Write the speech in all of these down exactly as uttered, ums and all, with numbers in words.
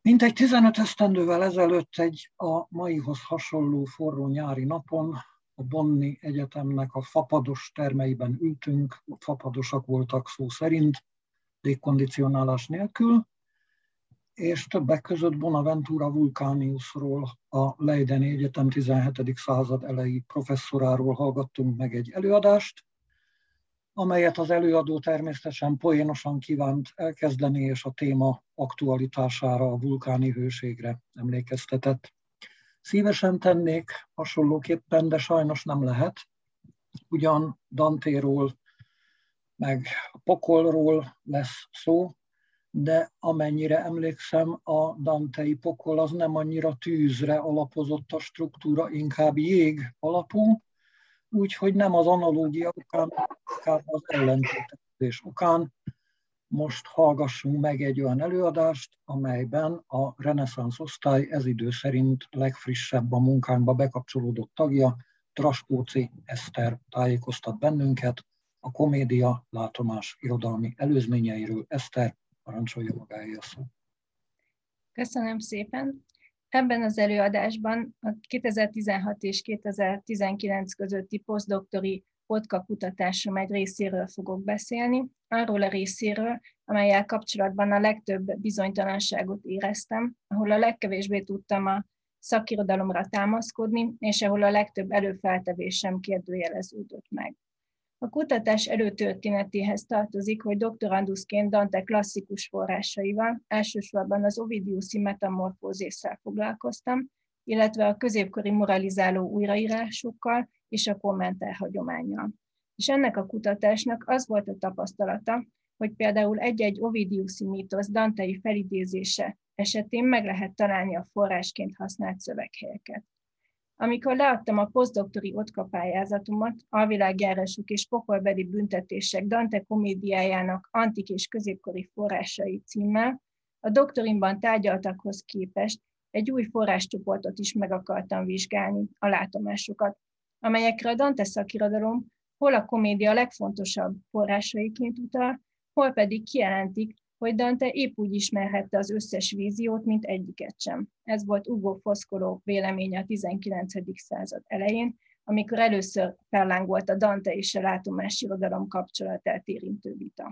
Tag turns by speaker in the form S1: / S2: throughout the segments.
S1: Mintegy tizenöt esztendővel ezelőtt egy a maihoz hasonló forró nyári napon a Bonni Egyetemnek a fapados termeiben ültünk, fapadosak voltak szó szerint, légkondicionálás nélkül, és többek között Bonaventura Vulcaniusról, a Leideni Egyetem tizenhetedik század elejé professzoráról hallgattunk meg egy előadást, amelyet az előadó természetesen poénosan kívánt elkezdeni, és a téma aktualitására, a vulkáni hőségre emlékeztetett. Szívesen tennék hasonlóképpen, de sajnos nem lehet. Ugyan Dantéról, meg a pokolról lesz szó, de amennyire emlékszem, a dantei pokol az nem annyira tűzre alapozott a struktúra, inkább jég alapú, úgyhogy nem az analógia okán, inkább az ellentételezés okán most hallgassunk meg egy olyan előadást, amelyben a reneszánsz osztály ez idő szerint legfrissebb a munkánkba bekapcsolódott tagja, Traskóczy Eszter tájékoztat bennünket a komédia látomás irodalmi előzményeiről. Eszter, parancsolja magáé a szó.
S2: Köszönöm szépen. Ebben az előadásban a kétezer-tizenhat és kétezer-tizenkilenc közötti posztdoktori Otka kutatásom egy részéről fogok beszélni, arról a részéről, amellyel kapcsolatban a legtöbb bizonytalanságot éreztem, ahol a legkevésbé tudtam a szakirodalomra támaszkodni, és ahol a legtöbb előfeltevésem kérdőjeleződött meg. A kutatás előtörténetéhez tartozik, hogy doktoranduszként Dante klasszikus forrásaival, elsősorban az Ovidiuszi metamorfózésszel foglalkoztam, illetve a középkori moralizáló újraírásokkal és a kommentárhagyománnyal. És ennek a kutatásnak az volt a tapasztalata, hogy például egy-egy Ovidiuszi mítosz dantei felidézése esetén meg lehet találni a forrásként használt szöveghelyeket. Amikor leadtam a posztdoktori Otka pályázatomat, alvilágjárások és pokolbeli büntetések Dante komédiájának antik és középkori forrásai címmel, a doktorimban tárgyaltakhoz képest egy új forráscsoportot is meg akartam vizsgálni, a látomásokat, amelyekre a Dante szakirodalom hol a komédia legfontosabb forrásaiként utal, hol pedig kijelentik, hogy Dante épp úgy ismerhette az összes víziót, mint egyiket sem. Ez volt Ugo Foscolo véleménye a tizenkilencedik század elején, amikor először fellángolt a Dante és a látomásirodalom kapcsolatát érintő vita.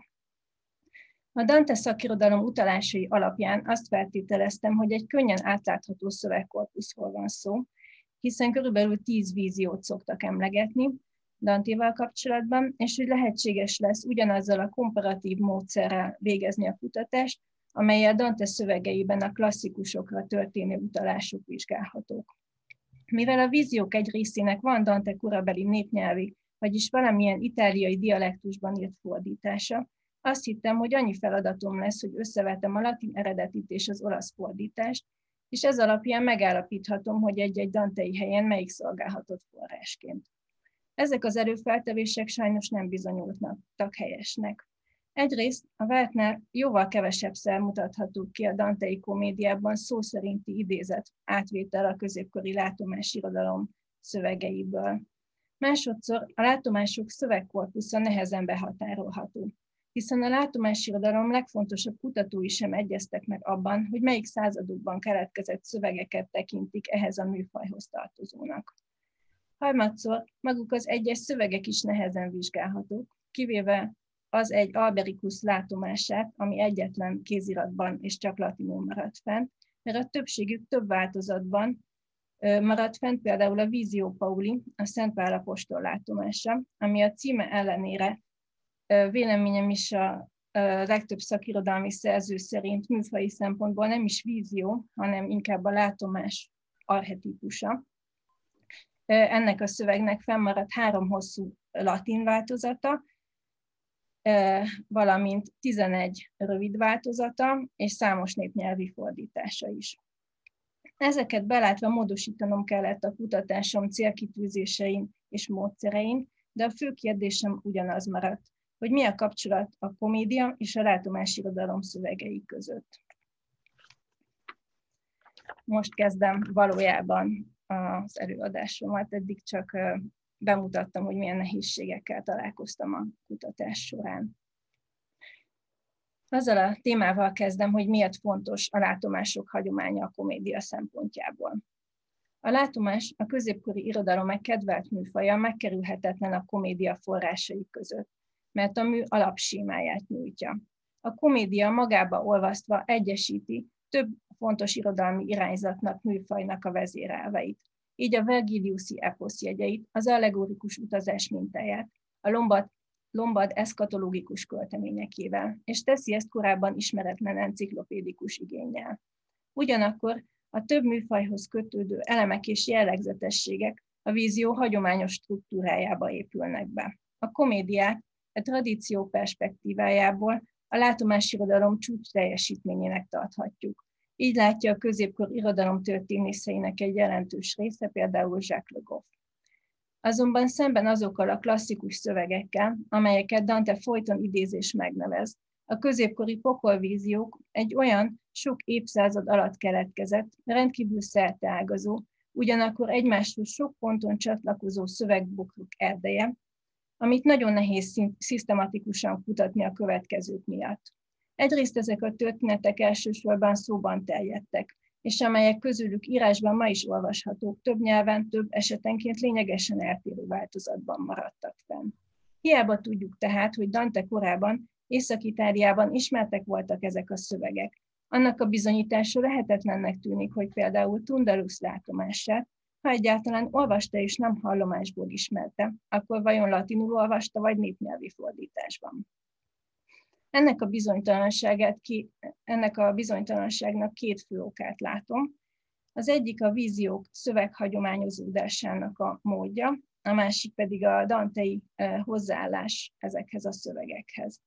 S2: A Dante szakirodalom utalásai alapján azt feltételeztem, hogy egy könnyen átlátható szövegkorpuszról van szó, hiszen körülbelül tíz víziót szoktak emlegetni Dantéval kapcsolatban, és hogy lehetséges lesz ugyanazzal a komparatív módszerrel végezni a kutatást, amellyel Dante szövegeiben a klasszikusokra történő utalások vizsgálhatók. Mivel a víziók egy részének van Dante korabeli népnyelvi, vagyis valamilyen itáliai dialektusban írt fordítása, azt hittem, hogy annyi feladatom lesz, hogy összevetem a latin eredetit és az olasz fordítást, és ez alapján megállapíthatom, hogy egy-egy dantei helyen melyik szolgálhatott forrásként. Ezek az előfeltevések sajnos nem bizonyultak helyesnek. Egyrészt a vártnál jóval kevesebbszer mutathatók ki a dantei komédiában szó szerinti idézet átvétel a középkori látomásirodalom szövegeiből. Másodszor a látomások szövegkorpusza nehezen behatárolható, hiszen a látomásirodalom legfontosabb kutatói sem egyeztek meg abban, hogy melyik századokban keletkezett szövegeket tekintik ehhez a műfajhoz tartozónak. Harmadszor maguk az egyes szövegek is nehezen vizsgálhatók, kivéve az egy Alberikus látomását, ami egyetlen kéziratban és csak latinul maradt fent, mert a többségük több változatban maradt fent, például a Visio Pauli, a Szent Pál apostol látomása, ami a címe ellenére véleményem is a legtöbb szakirodalmi szerző szerint műfaji szempontból nem is vízió, hanem inkább a látomás archetípusa. Ennek a szövegnek fennmaradt három hosszú latin változata, valamint tizenegy rövid változata, és számos népnyelvi fordítása is. Ezeket belátva módosítanom kellett a kutatásom célkitűzésein és módszerein, de a fő kérdésem ugyanaz maradt, hogy mi a kapcsolat a komédia és a látomásirodalom szövegei között. Most kezdem valójában az előadásomat, eddig csak bemutattam, hogy milyen nehézségekkel találkoztam a kutatás során. Azzal a témával kezdem, hogy miért fontos a látomások hagyománya a komédia szempontjából. A látomás a középkori irodalom egy kedvelt műfaja, megkerülhetetlen a komédia forrásai között, mert a mű alapsémáját nyújtja. A komédia magába olvasztva egyesíti több fontos irodalmi irányzatnak, műfajnak a vezérelveit. Így a Vergiliuszi eposz jegyeit, az allegorikus utazás mintáját, a Lombard, Lombard eszkatológikus költeményekével, és teszi ezt korábban ismeretlen enciklopédikus igénnyel. Ugyanakkor a több műfajhoz kötődő elemek és jellegzetességek a vízió hagyományos struktúrájába épülnek be. A komédiát a tradíció perspektívájából a látomásirodalom csúcs teljesítményének tarthatjuk. Így látja a középkor irodalom történészeinek egy jelentős része, például Jacques Le Goff. Azonban szemben azokkal a klasszikus szövegekkel, amelyeket Dante folyton idéz és megnevez, a középkori pokolvíziók egy olyan sok évszázad alatt keletkezett, rendkívül szerteágazó, ugyanakkor egymáshoz sok ponton csatlakozó szövegbokrok erdeje, amit nagyon nehéz szisztematikusan kutatni a következők miatt. Egyrészt ezek a történetek elsősorban szóban terjedtek, és amelyek közülük írásban ma is olvashatók, több nyelven, több esetenként lényegesen eltérő változatban maradtak fenn. Hiába tudjuk tehát, hogy Dante korában Észak-Itáliában ismertek voltak ezek a szövegek. Annak a bizonyítása lehetetlennek tűnik, hogy például Tundalus látomását, ha egyáltalán olvasta és nem hallomásból ismerte, akkor vajon latinul olvasta, vagy népnyelvi fordításban. Ennek a bizonytalanságát ki, ennek a bizonytalanságnak két fő okát látom. Az egyik a víziók szöveghagyományozódásának a módja, a másik pedig a dantei hozzáállás ezekhez a szövegekhez.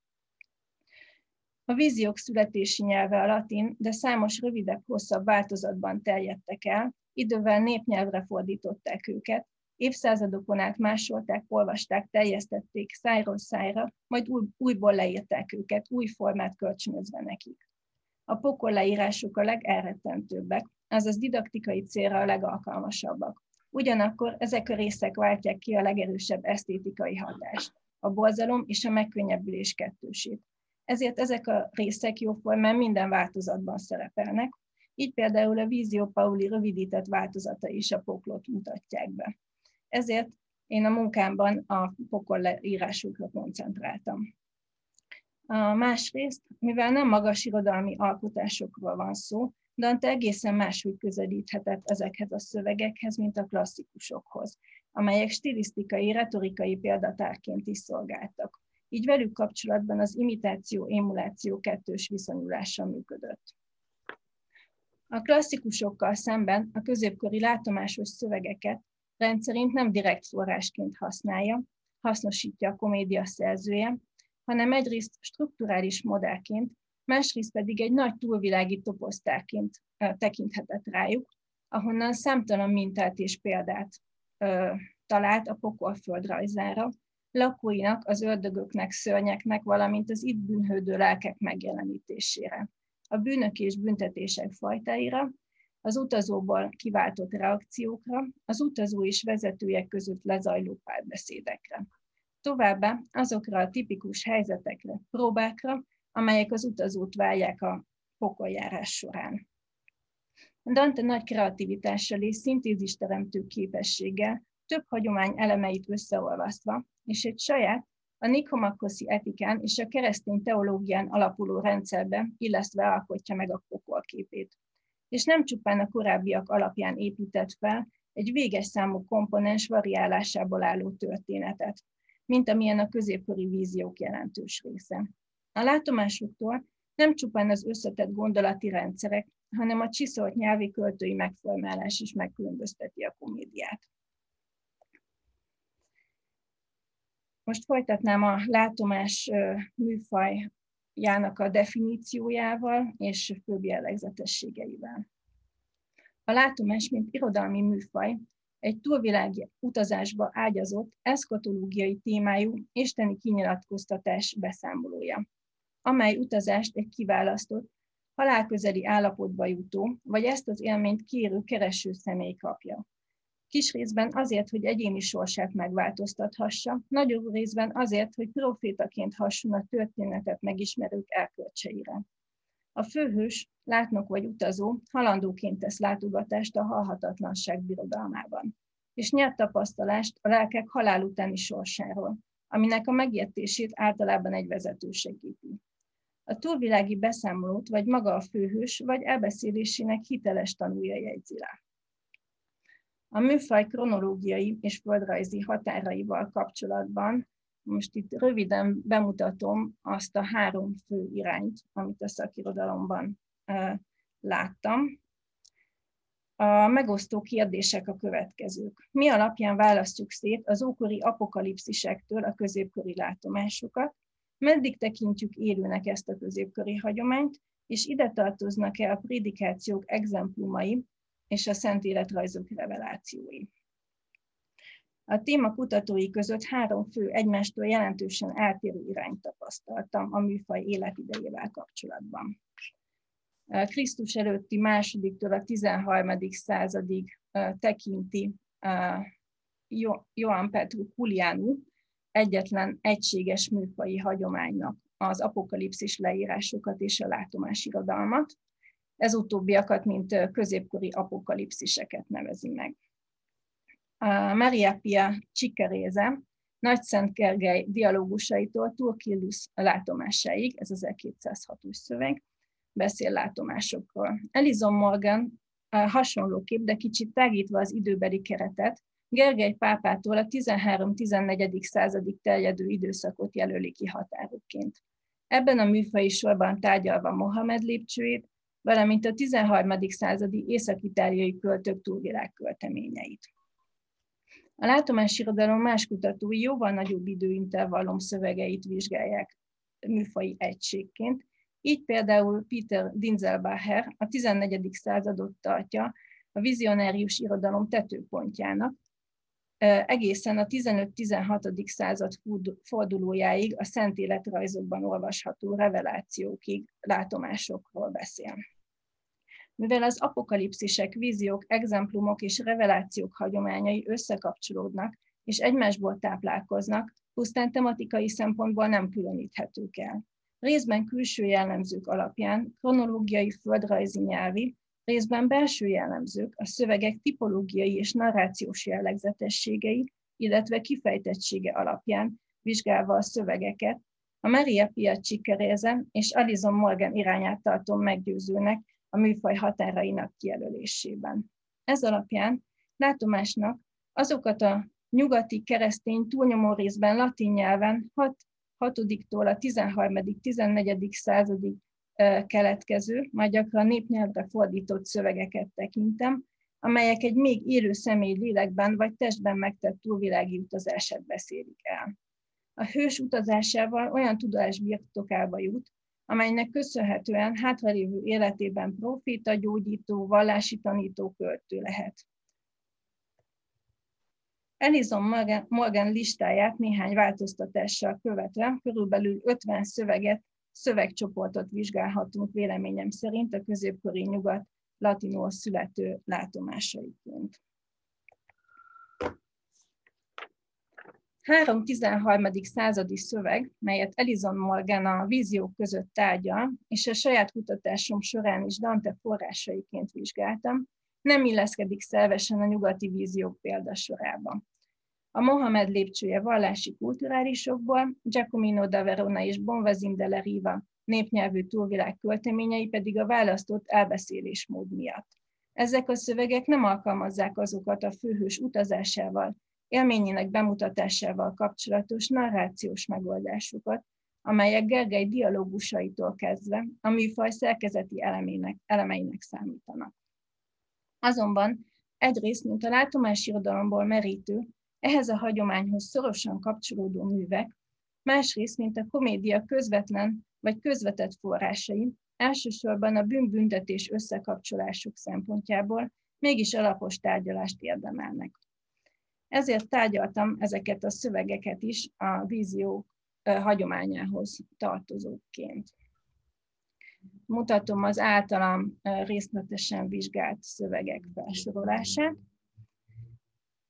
S2: A víziók születési nyelve a latin, de számos rövidebb, hosszabb változatban terjedtek el, idővel népnyelvre fordították őket, évszázadokon át másolták, olvasták, terjesztették szájról szájra, majd új, újból leírták őket, új formát kölcsönözve nekik. A pokol leírások a legelrettentőbbek, azaz didaktikai célra a legalkalmasabbak. Ugyanakkor ezek a részek váltják ki a legerősebb esztétikai hatást, a borzalom és a megkönnyebbülés kettősét. Ezért ezek a részek jóformán minden változatban szerepelnek, így például a Visio Pauli rövidített változata is a poklot mutatják be. Ezért én a munkámban a pokol leírásokra koncentráltam. A másrészt, mivel nem magas irodalmi alkotásokról van szó, Dante egészen máshogy közelíthetett ezekhez a szövegekhez, mint a klasszikusokhoz, amelyek stilisztikai, retorikai példatárként is szolgáltak. Így velük kapcsolatban az imitáció-emuláció kettős viszonyulása működött. A klasszikusokkal szemben a középkori látomásos szövegeket rendszerint nem direkt forrásként használja, hasznosítja a komédia szerzője, hanem egyrészt strukturális modellként, másrészt pedig egy nagy túlvilági toposztárként tekinthetett rájuk, ahonnan számtalan mintát és példát ö, talált a pokol földrajzára, lakóinak, az ördögöknek, szörnyeknek, valamint az itt bűnhődő lelkek megjelenítésére, a bűnök és büntetések fajtáira, az utazóból kiváltott reakciókra, az utazó és vezetőjek között lezajló párbeszédekre. Továbbá azokra a tipikus helyzetekre, próbákra, amelyek az utazót várják a pokoljárás során. Dante nagy kreativitással és szintézisteremtő képességgel több hagyomány elemeit összeolvasztva, és egy saját, a nikomakoszi etikán és a keresztény teológián alapuló rendszerbe illesztve alkotja meg a pokol képét. És nem csupán a korábbiak alapján épített fel egy véges számú komponens variálásából álló történetet, mint amilyen a középkori víziók jelentős része. A látomásoktól nem csupán az összetett gondolati rendszerek, hanem a csiszolt nyelvi költői megformálás is megkülönbözteti a komédiát. Most folytatnám a látomás műfajjának a definíciójával és főbb jellegzetességeivel. A látomás, mint irodalmi műfaj, egy túlvilági utazásba ágyazott, eszkatológiai témájú isteni kinyilatkoztatás beszámolója, amely utazást egy kiválasztott, halálközeli állapotba jutó, vagy ezt az élményt kérő kereső személy kapja. Kis részben azért, hogy egyéni sorsát megváltoztathassa, nagyobb részben azért, hogy profétaként hasson a történetet megismerők erkölcseire. A főhős, látnok vagy utazó, halandóként tesz látogatást a halhatatlanság birodalmában, és nyert tapasztalást a lelkek halál utáni sorsáról, aminek a megértését általában egy vezető segíti. A túlvilági beszámolót vagy maga a főhős, vagy elbeszélésének hiteles tanúja jegyzi le. A műfaj kronológiai és földrajzi határaival kapcsolatban most itt röviden bemutatom azt a három fő irányt, amit a szakirodalomban uh, láttam. A megosztó kérdések a következők. Mi alapján választjuk szét az ókori apokalipszisektől a középkori látomásokat, meddig tekintjük élőnek ezt a középkori hagyományt, és ide tartoznak-e a prédikációk exemplumai és a szent életrajzok revelációi. A téma kutatói között három fő egymástól jelentősen eltérő irányt tapasztaltam a műfaj életidejével kapcsolatban. Krisztus előtti másodiktól a tizenharmadik századig tekinti Ioan Petru Culianu egyetlen egységes műfaji hagyománynak az apokalipszis leírásokat és a látomásirodalmat. Ez utóbbiakat, mint középkori apokalipsziseket nevezi meg. Maria Pia Csikereze Nagyszent Gergely dialógusaitól Turkillus látomásáig, ez az ezerkétszázhatos szöveg, beszél látomásokról. Elizon Morgan hasonlóképp, de kicsit tágítva az időbeli keretet, Gergely pápától a tizenhárom-tizennegyedik századig terjedő időszakot jelöli ki határokként. Ebben a műfaji sorban tárgyalva Mohamed lépcsőjét, valamint a tizenharmadik századi észak-itáliai költők túlvilág költeményeit. A látomásirodalom más kutatói jóval nagyobb időintervallum szövegeit vizsgálják műfaji egységként. Így például Peter Dinzelbacher a tizennegyedik századot tartja a vizionárius irodalom tetőpontjának, egészen a tizenöt-tizenhatodik század fordulójáig a szent életrajzokban olvasható revelációkig látomásokról beszél. Mivel az apokalipszisek, víziók, exemplumok és revelációk hagyományai összekapcsolódnak és egymásból táplálkoznak, pusztán tematikai szempontból nem különíthetők el. Részben külső jellemzők alapján, kronológiai, földrajzi, nyelvi, részben belső jellemzők, a szövegek tipológiai és narrációs jellegzetességei, illetve kifejtettsége alapján vizsgálva a szövegeket, a Maria Pia Csikereze és Alison Morgan irányát tartom meggyőzőnek a műfaj határainak kijelölésében. Ez alapján látomásnak azokat a nyugati keresztény túlnyomó részben latin nyelven hatodiktól a tizenharmadik-tizennegyedik századig keletkező, majd gyakran népnyelvre fordított szövegeket tekintem, amelyek egy még élő személy lélekben vagy testben megtett túlvilági utazását beszélik el. A hős utazásával olyan tudás birtokába jut, amelynek köszönhetően hátralévő életében proféta, gyógyító, vallási tanító, költő lehet. Alison Morgan, Morgan listáját néhány változtatással követve körülbelül ötven szöveget, szövegcsoportot vizsgálhatunk véleményem szerint a középkori nyugat latinul születő látomásaiként. Három tizenharmadik századi szöveg, melyet Alison Morgan a víziók között tárgyal, és a saját kutatásom során is Dante forrásaiként vizsgáltam, nem illeszkedik szervesen a nyugati víziók példasorába. A Mohamed lépcsője vallási kulturálisokból, Giacomino da Verona és Bonvazin de la Riva népnyelvű túlvilág költeményei pedig a választott elbeszélésmód miatt. Ezek a szövegek nem alkalmazzák azokat a főhős utazásával, élményének bemutatásával kapcsolatos narrációs megoldásokat, amelyek Gergely dialógusaitól kezdve a műfaj szerkezeti elemének, elemeinek számítanak. Azonban egyrészt, mint a látomásirodalomból merítő, ehhez a hagyományhoz szorosan kapcsolódó művek, másrészt, mint a komédia közvetlen vagy közvetett forrásai, elsősorban a bűnbüntetés összekapcsolásuk szempontjából mégis alapos tárgyalást érdemelnek. Ezért tárgyaltam ezeket a szövegeket is a vízió hagyományához tartozóként. Mutatom az általam részletesen vizsgált szövegek felsorolását.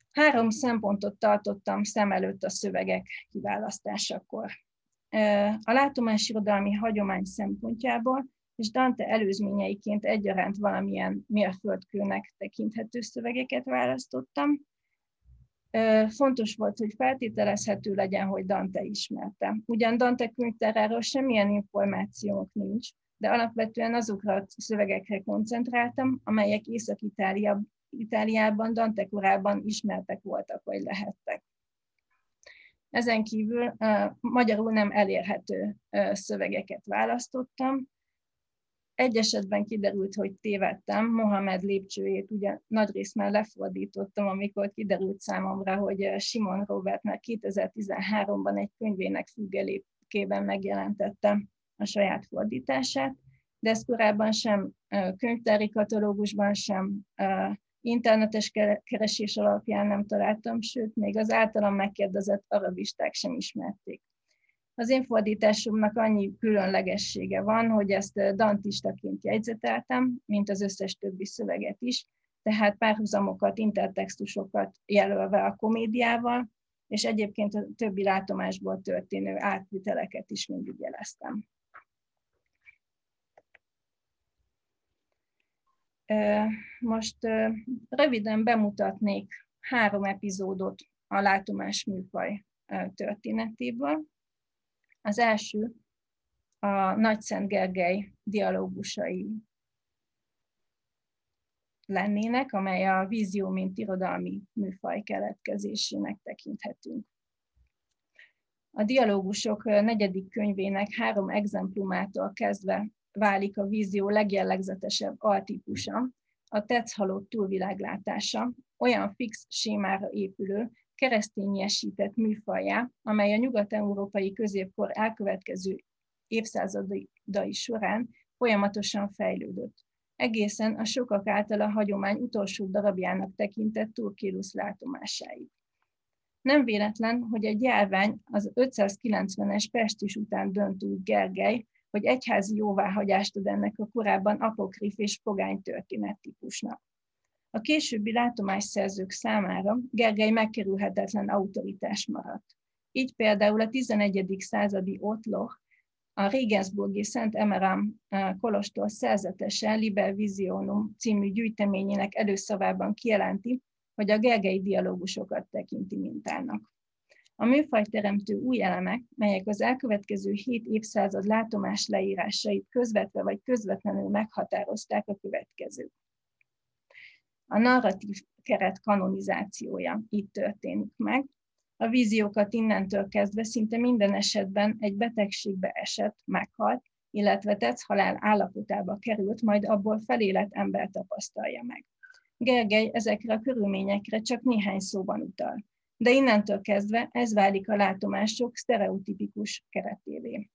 S2: Három szempontot tartottam szem előtt a szövegek kiválasztásakor. A látomásirodalmi hagyomány szempontjából és Dante előzményeiként egyaránt valamilyen mérföldkőnek tekinthető szövegeket választottam. Fontos volt, hogy feltételezhető legyen, hogy Dante ismerte. Ugyan Dante könyvtáráról semmilyen információnk nincs, de alapvetően azokra a szövegekre koncentráltam, amelyek Észak-Itáliában Dante korában ismertek voltak, vagy lehettek. Ezen kívül uh, magyarul nem elérhető uh, szövegeket választottam. Egy esetben kiderült, hogy tévedtem, Mohamed lépcsőjét ugye nagyrészt már lefordítottam, amikor kiderült számomra, hogy Simon Robert már kétezer-tizenháromban egy könyvének függelékében megjelentette a saját fordítását, de ezt korábban sem uh, könyvtári katalógusban, sem uh, internetes keresés alapján nem találtam, sőt, még az általam megkérdezett arabisták sem ismerték. Az én fordításomnak annyi különlegessége van, hogy ezt dantistaként jegyzeteltem, mint az összes többi szöveget is, tehát párhuzamokat, intertextusokat jelölve a komédiával, és egyébként a többi látomásból történő átviteleket is mindig jeleztem. Most röviden bemutatnék három epizódot a látomás műfaj történetéből. Az első a Nagyszent Gergely dialógusai lennének, amely a vízió, mint irodalmi műfaj keletkezésének tekinthetünk. A dialógusok negyedik könyvének három exemplumától kezdve válik a vízió legjellegzetesebb altípusa, a tetszhalott túlviláglátása, olyan fix sémára épülő, keresztényesített műfajjá, amely a nyugat-európai középkor elkövetkező évszázadai során folyamatosan fejlődött. Egészen a sokak által a hagyomány utolsó darabjának tekintett Turkilus látomásáig. Nem véletlen, hogy egy járvány az ötszázkilencvenes pestis után dönt úgy Gergely, hogy egyházi jóváhagyást ad ennek a korábban apokrif és pogány történettípusnak. A későbbi látomásszerzők számára Gergely megkerülhetetlen autoritás maradt. Így például a tizenegyedik századi Ottloch, a Regensburgi Szent Emmeram kolostor szerzetese Liber Visionum című gyűjteményének előszavában kijelenti, hogy a gergelyi dialógusokat tekinti mintának. A műfajteremtő új elemek, melyek az elkövetkező hét évszázad látomás leírásait közvetve vagy közvetlenül meghatározták, a következők. A narratív keret kanonizációja itt történik meg. A víziókat innentől kezdve szinte minden esetben egy betegségbe esett, meghalt, illetve tetszhalál állapotába került, majd abból felélett ember tapasztalja meg. Gergely ezekre a körülményekre csak néhány szóban utal, de innentől kezdve ez válik a látomások sztereotipikus keretévé.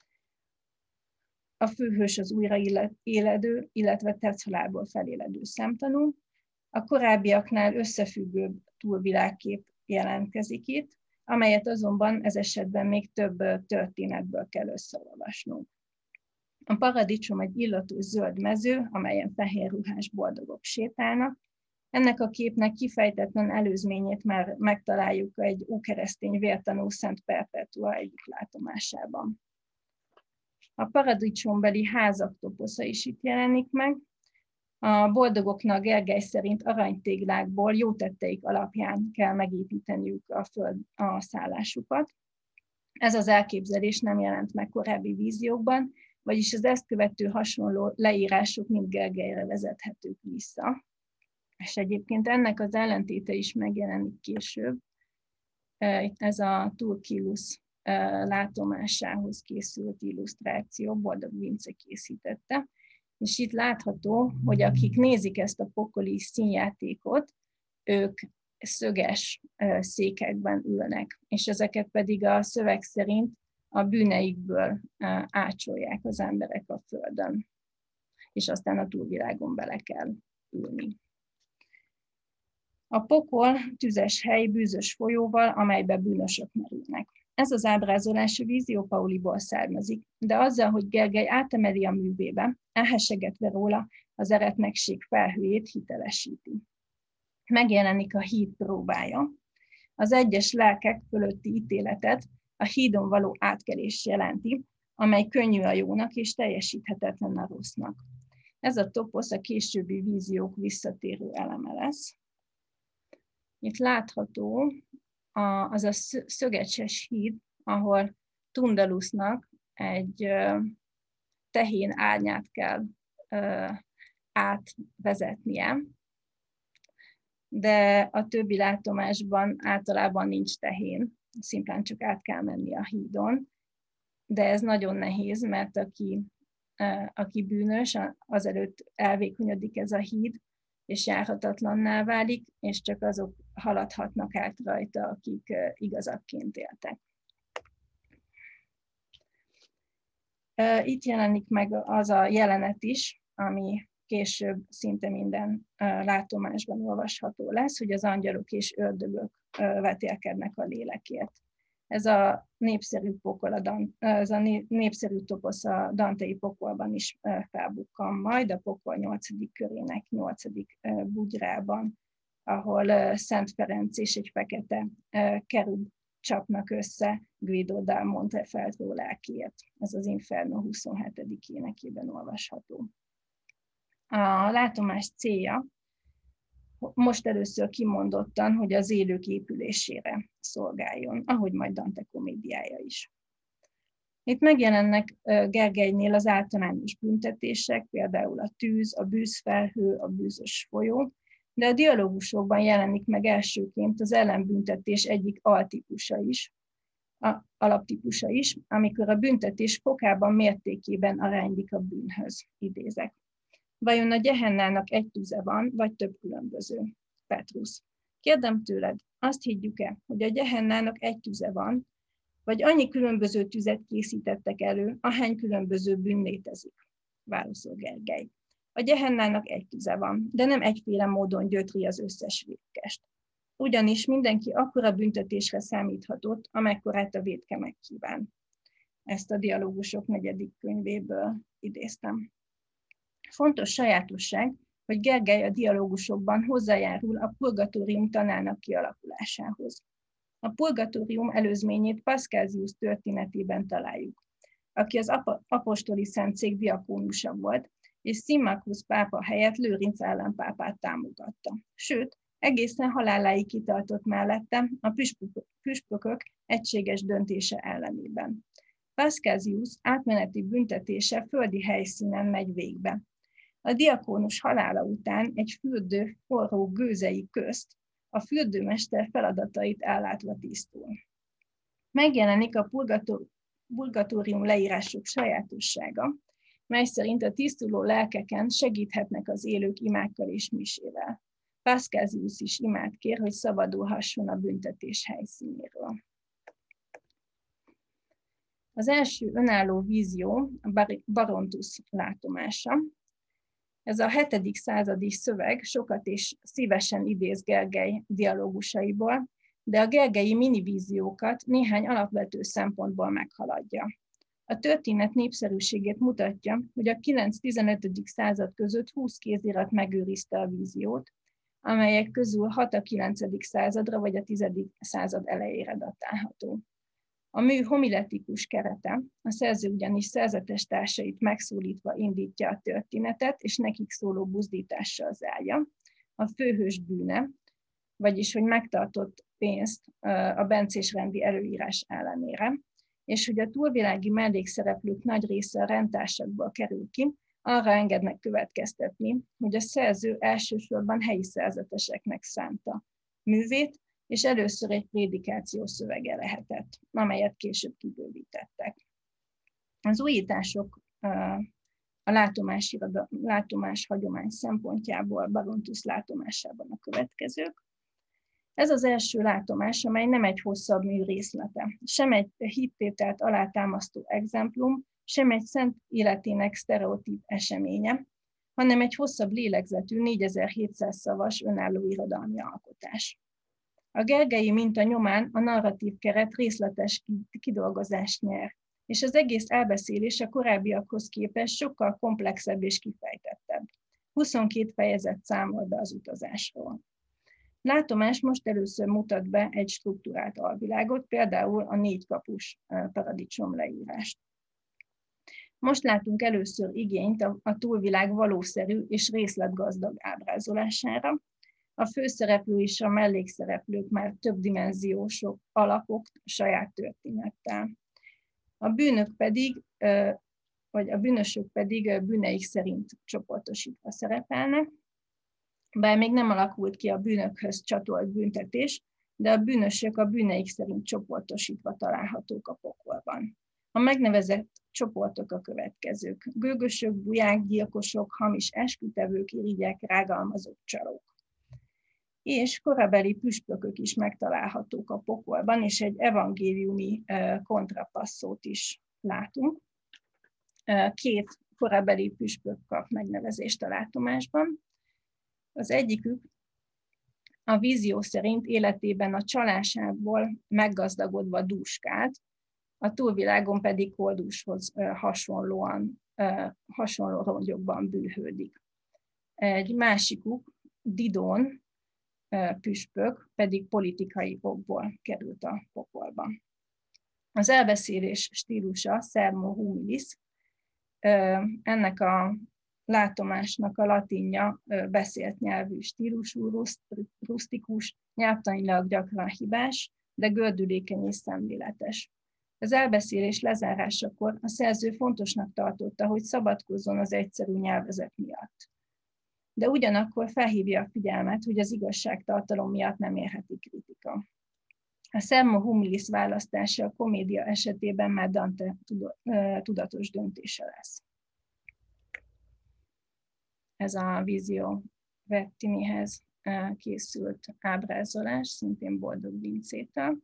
S2: A főhős az újraéledő, illetve tetszhalálból feléledő szemtanú. A korábbiaknál összefüggőbb túlvilágkép jelentkezik itt, amelyet azonban ez esetben még több történetből kell összeolvasnunk. A paradicsom egy illatós zöld mező, amelyen fehér ruhás boldogok sétálnak. Ennek a képnek kifejtetlen előzményét már megtaláljuk egy ókeresztény vértanú Szent Perpetua egyik látomásában. A paradicsombeli házak toposza is itt jelenik meg. A boldogoknak Gergely szerint aranytéglákból jó tetteik alapján kell megépíteniük a föld a szállásukat. Ez az elképzelés nem jelent meg korábbi víziókban, vagyis az ezt követő hasonló leírások mind Gergelyre vezethetők vissza. És egyébként ennek az ellentéte is megjelenik később. Ez a Turkilus látomásához készült illusztráció, Boldog Vince készítette. És itt látható, hogy akik nézik ezt a pokoli színjátékot, ők szöges székekben ülnek, és ezeket pedig a szöveg szerint a bűneikből ácsolják az emberek a földön, és aztán a túlvilágon bele kell ülni. A pokol tüzes hely bűzös folyóval, amelybe bűnösök merülnek. Ez az ábrázolás a Vízió Pauliból származik, de azzal, hogy Gergely átemeli a művébe, elhessegetve róla az eretnekség felhőjét hitelesíti. megjelenik a híd próbája. Az egyes lelkek fölötti ítéletet a hídon való átkelés jelenti, amely könnyű a jónak és teljesíthetetlen a rossznak. Ez a toposz a későbbi víziók visszatérő eleme lesz. Itt látható az a szögecses híd, ahol Tundalusnak egy tehén árnyát kell átvezetnie, de a többi látomásban általában nincs tehén, szimplán csak át kell menni a hídon, de ez nagyon nehéz, mert aki, aki bűnös, azelőtt elvékonyodik ez a híd, és járhatatlanná válik, és csak azok haladhatnak át rajta, akik igazakként éltek. Itt jelenik meg az a jelenet is, ami később szinte minden látomásban olvasható lesz, hogy az angyalok és ördögök vetélkednek a lélekért. Ez a népszerű pokol, a Dan, ez a népszerű toposz a dantei pokolban is felbukkan majd, a pokol nyolcadik körének nyolcadik bugyrában, ahol Szent Ferenc és egy fekete kerub csapnak össze Guido da Montefeltro lelkiért. Ez az Inferno huszonhetedik énekében olvasható. A látomás célja most először kimondottan, hogy az élők épülésére szolgáljon, ahogy majd Dante komédiája is. Itt megjelennek Gergelynél az általános büntetések, például a tűz, a bűzfelhő, a bűzös folyó, de a dialógusokban jelenik meg elsőként az ellenbüntetés egyik altípusa is, a alaptípusa is, amikor a büntetés fokában, mértékében aránylik a bűnhöz, idézek. Vajon a Gehennának egy tüze van, vagy több különböző? Petrus. Kérdem tőled, azt higgyük-e, hogy a Gehennának egy tüze van, vagy annyi különböző tüzet készítettek elő, ahány különböző bűn létezik? Válaszol Gergely. A Gehennának egy tüze van, de nem egyféle módon gyötri az összes vétkest. Ugyanis mindenki akkora büntetésre számíthatott, amekkorát a vétke megkíván. Ezt a Dialógusok negyedik könyvéből idéztem. Fontos sajátosság, hogy Gergely a dialógusokban hozzájárul a purgatórium tanának kialakulásához. A purgatórium előzményét Paschasius történetében találjuk, aki az apostoli szentszék diakónusa volt, és Symmachus pápa helyett Lőrinc ellenpápát támogatta. Sőt, egészen haláláig kitartott mellette a püspökök egységes döntése ellenében. Paschasius átmeneti büntetése földi helyszínen megy végbe. A diakónus halála után egy fürdő forró gőzei közt a fürdőmester feladatait ellátva tisztul. Megjelenik a purgatórium leírások sajátossága, mely szerint a tisztuló lelkeken segíthetnek az élők imákkal és misével. Paschasius is imát kér, hogy szabadulhasson a büntetés helyszínéről. Az első önálló vízió a Barontus látomása. Ez a hetedik századi szöveg sokat és szívesen idéz Gergely dialógusaiból, de a gergelyi minivíziókat néhány alapvető szempontból meghaladja. A történet népszerűségét mutatja, hogy a kilenc-tizenötödik század között húsz kézirat megőrizte a víziót, amelyek közül hat a kilencedik századra vagy a tizedik század elejére datálható. A mű homiletikus kerete, a szerző ugyanis szerzetes társait megszólítva indítja a történetet, és nekik szóló buzdítással zárja. A főhős bűne, vagyis hogy megtartott pénzt a bencés rendi előírás ellenére, és hogy a túlvilági mellékszereplők nagy része a rendtársakból kerül ki, arra engednek következtetni, hogy a szerző elsősorban helyi szerzeteseknek szánta művét, és először egy prédikáció szövege lehetett, amelyet később kibővítettek. Az újítások a látomás, látomás hagyomány szempontjából Barontus látomásában a következők. Ez az első látomás, amely nem egy hosszabb mű részlete, sem egy hittételt alátámasztó exemplum, sem egy szent életének sztereotíp eseménye, hanem egy hosszabb lélegzetű négyezer-hétszáz szavas önálló irodalmi alkotás. A gergelyi minta nyomán a narratív keret részletes kidolgozást nyer, és az egész elbeszélés a korábbiakhoz képest sokkal komplexebb és kifejtettebb. huszonkét fejezet számol be az utazásról. látomás most először mutat be egy struktúrált alvilágot, például a négykapus paradicsom leírást. Most látunk először igényt a, a túlvilág valószerű és részletgazdag ábrázolására. A főszereplő és a mellékszereplők már többdimenziósok alakok saját történettel. A bűnök pedig, vagy a bűnösök pedig bűneik szerint csoportosítva szerepelnek. Bár még nem alakult ki a bűnökhöz csatolt büntetés, de a bűnösök a bűneik szerint csoportosítva találhatók a pokolban. A megnevezett csoportok a következők: gőgösök, buják, gyilkosok, hamis eskütevők, irigyek, rágalmazók, csalók. És korabeli püspökök is megtalálhatók a pokolban, és egy evangéliumi kontrapasszót is látunk. Két korabeli püspök kap megnevezést a látomásban. Az egyikük a vízió szerint életében a csalásából meggazdagodva dúskált, a túlvilágon pedig koldushoz hasonlóan, hasonló rongyokban bűhődik. Egy másikuk, Didon püspök, pedig politikai okból került a pokolba. Az elbeszélés stílusa sermo humilis, ennek a látomásnak a latinja beszélt nyelvű stílusú, rusztikus, nyelvtanilag gyakran hibás, de gördülékeny és szemléletes. Az elbeszélés lezárásakor a szerző fontosnak tartotta, hogy szabadkozzon az egyszerű nyelvezet miatt. De ugyanakkor felhívja a figyelmet, hogy az igazságtartalom miatt nem érheti kritika. A sermo humilis választása a komédia esetében már Dante tudatos döntése lesz. Ez a Visio Vettinihez készült ábrázolás, szintén Boldog Vincétől.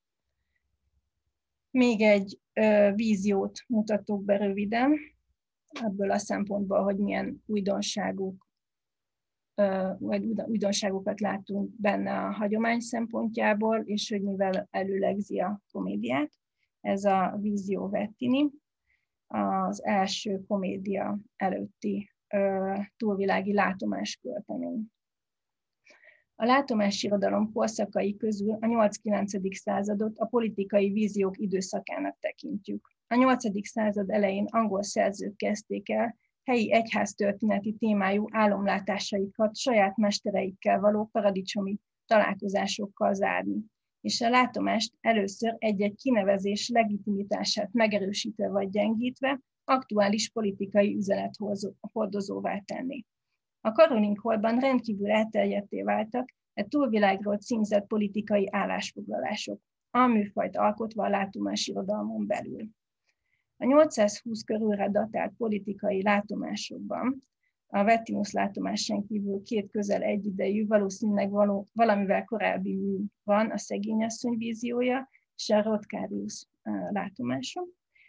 S2: Még egy víziót mutatok be röviden, ebből a szempontból, hogy milyen újdonságok, vagy újdonságokat látunk benne a hagyomány szempontjából, és hogy mivel előlegzi a komédiát. Ez a Visio Vettini, az első komédia előtti túlvilági látomásköltemény. A látomásirodalom korszakai közül a nyolc-kilencedik századot a politikai víziók időszakának tekintjük. A nyolcadik század elején angol szerzők kezdték el helyi egyháztörténeti témájú álomlátásaikat saját mestereikkel való paradicsomi találkozásokkal zárni, és a látomást először egy-egy kinevezés legitimitását megerősítve vagy gyengítve aktuális politikai üzenethordozóvá tenni. A Karolinth Hallban rendkívül elterjedtté váltak e túlvilágról címzett politikai állásfoglalások, a műfajt alkotva a látomásirodalmon belül. A nyolcszázhúsz körülre datált politikai látomásokban a Vettinus látomásán kívül két közel egyidejű, valószínűleg való, valamivel korábbi mű van, a Szegényasszony víziója és a Rodkárius látomása.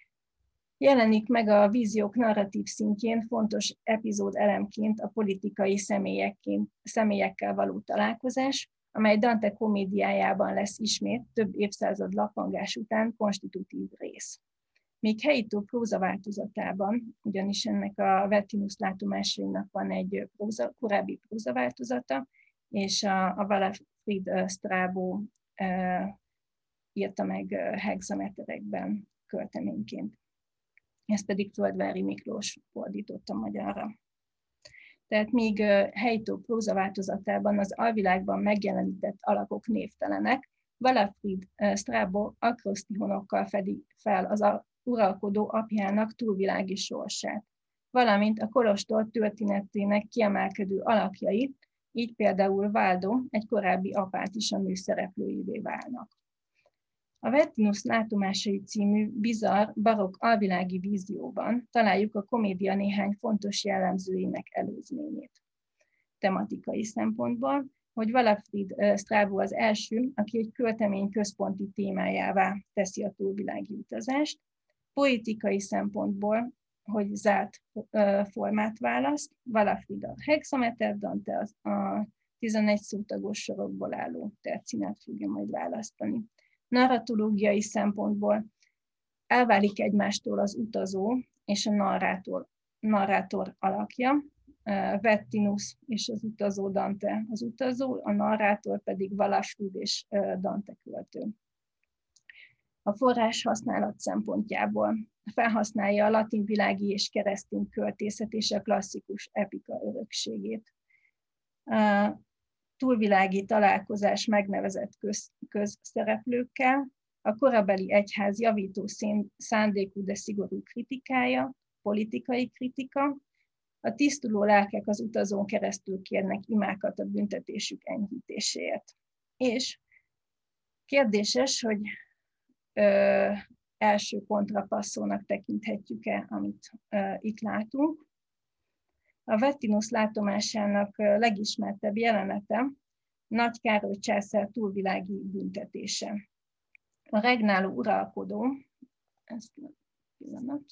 S2: Jelenik meg a víziók narratív szintjén fontos epizód elemként a politikai személyekkel való találkozás, amely Dante komédiájában lesz ismét több évszázad lappangás után konstitutív rész. Még helyító próza változatában, ugyanis ennek a Vettinus látomásainak van egy próza, korábbi próza változata, és a, a Walafrid Strabo e, írta meg hexameterekben költeményként. Ezt pedig Földvári Miklós fordította magyarra. Tehát míg helyító próza változatában az alvilágban megjelenített alakok névtelenek, Walafrid Strabo akrosztihonokkal fedi fel az uralkodó apjának túlvilági sorsát, valamint a kolostor történetének kiemelkedő alakjait, így például Valdo, egy korábbi apát is a mű szereplőivé válnak. A Vettinus látomásai című bizarr, barokk alvilági vízióban találjuk a komédia néhány fontos jellemzőjének előzményét. Tematikai szempontból, hogy Walafrid Strabo az első, aki egy költemény központi témájává teszi a túlvilági utazást, poetikai szempontból, hogy zárt formát választ, Walafrid a hexameter, Dante az a tizenegy szótagos sorokból álló tercinát fogja majd választani. Narratológiai szempontból elválik egymástól az utazó és a narrátor, narrátor alakja, Vettinus és az utazó Dante az utazó, a narrátor pedig Valasud és Dante költő. A forrás használat szempontjából felhasználja a latin világi és keresztény költészet és a klasszikus epika örökségét. A túlvilági találkozás megnevezett köz, közszereplőkkel, a korabeli egyház javító szándékú, de szigorú kritikája, politikai kritika, a tisztuló lelkek az utazón keresztül kérnek imákat a büntetésük enyhítéséért. És kérdéses, hogy ö, első kontrapasszónak tekinthetjük-e, amit ö, itt látunk. A Vettinus látomásának legismertebb jelenete Nagy Károly császár túlvilági büntetése. A regnáló uralkodó, ezt pillanat.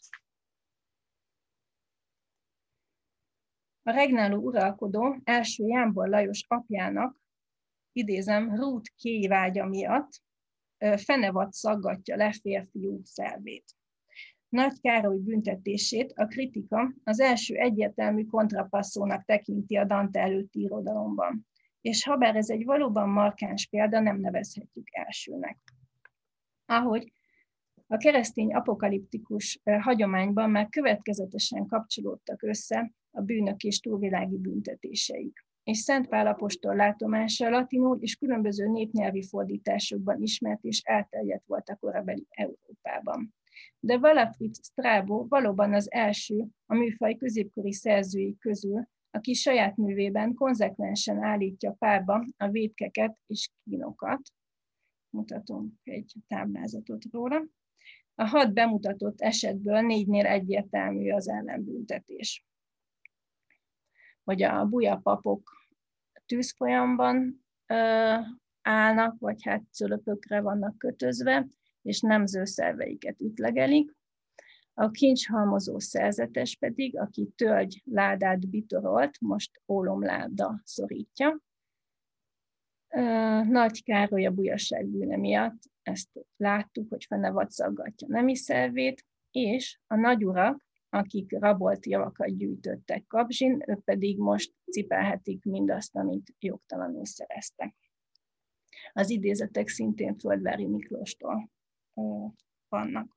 S2: A regnáló uralkodó első Jámbor Lajos apjának, idézem, rút kéjvágya miatt fenevad szaggatja le férfiú szervét. Nagy Károly büntetését a kritika az első egyértelmű kontrapasszónak tekinti a Dante előtti irodalomban, és habár ez egy valóban markáns példa, nem nevezhetjük elsőnek. Ahogy a keresztény apokaliptikus hagyományban már következetesen kapcsolódtak össze a bűnök és túlvilági büntetéseik. És Szent Pál apostol látomása latinul és különböző népnyelvi fordításokban ismert és elterjedt volt a korabeli Európában. De Walafrid Strabo valóban az első a műfaj középkori szerzői közül, aki saját művében konzekvensen állítja párba a vétkeket és kínokat. Mutatom egy táblázatot róla. A hat bemutatott esetből négynél egyértelmű az ellenbüntetés. Hogy a bujapapok tűzfolyamban ö, állnak, vagy hát cölöpökre vannak kötözve, és nemzőszerveiket ütlegelik. A kincshalmozó szerzetes pedig, aki tölgy ládát bitorolt, most ólomláda szorítja. Nagy Károly a bujasság bűne miatt, ezt láttuk, hogy fenevad szaggatja nemi szervét, és a nagyurak, akik rabolt javakat gyűjtöttek Kapzsin, ők pedig most cipelhetik mindazt, amit jogtalanul szereztek. Az idézetek szintén Földvári Miklóstól vannak.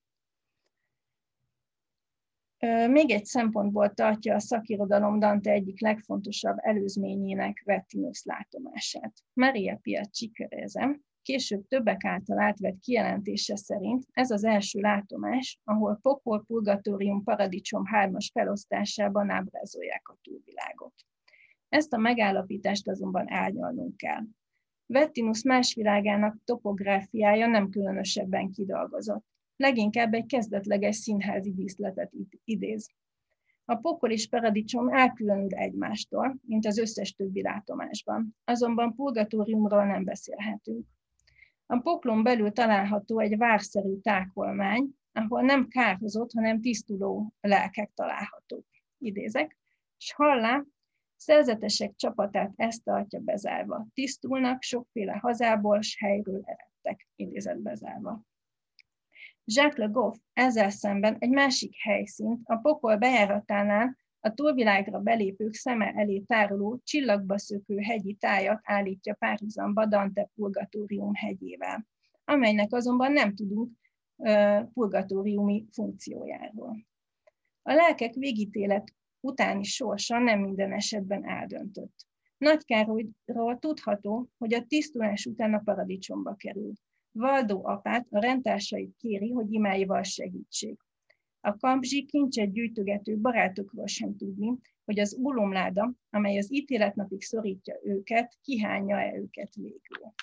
S2: Még egy szempontból tartja a szakirodalom Dante egyik legfontosabb előzményének Vettinus látomását. Maria Pia Cicerese később többek által átvett kijelentése szerint ez az első látomás, ahol pokol, purgatórium, paradicsom hármas felosztásában ábrázolják a túlvilágot. Ezt a megállapítást azonban árnyalnunk kell. Vettinus más világának topográfiája nem különösebben kidolgozott. Leginkább egy kezdetleges színházi díszletet idéz. A pokol és paradicsom elkülönül egymástól, mint az összes többi látomásban, azonban purgatóriumról nem beszélhetünk. A poklon belül található egy várszerű tákolmány, ahol nem kárhozott, hanem tisztuló lelkek találhatók. Idézek, s hallá, szerzetesek csapatát ezt tartja bezárva. Tisztulnak, sokféle hazából, s helyről eredtek. Idézet bezárva. Jacques Le Goff ezzel szemben egy másik helyszínt, a pokol bejáratánál a túlvilágra belépők szeme elé tároló, csillagba szökő hegyi tájat állítja párhuzamba Dante purgatórium hegyével, amelynek azonban nem tudunk uh, purgatóriumi funkciójáról. A lelkek végítélet utáni sorsa nem minden esetben eldöntött. Nagy Károlyról tudható, hogy a tisztulás után a paradicsomba került. Valdó apát, a rendtársait kéri, hogy imáival segítsék. A kampzsi kincset gyűjtögető barátokról sem tudni, hogy az ólomláda, amely az ítéletnapig szorítja őket, kihányja-e őket végül.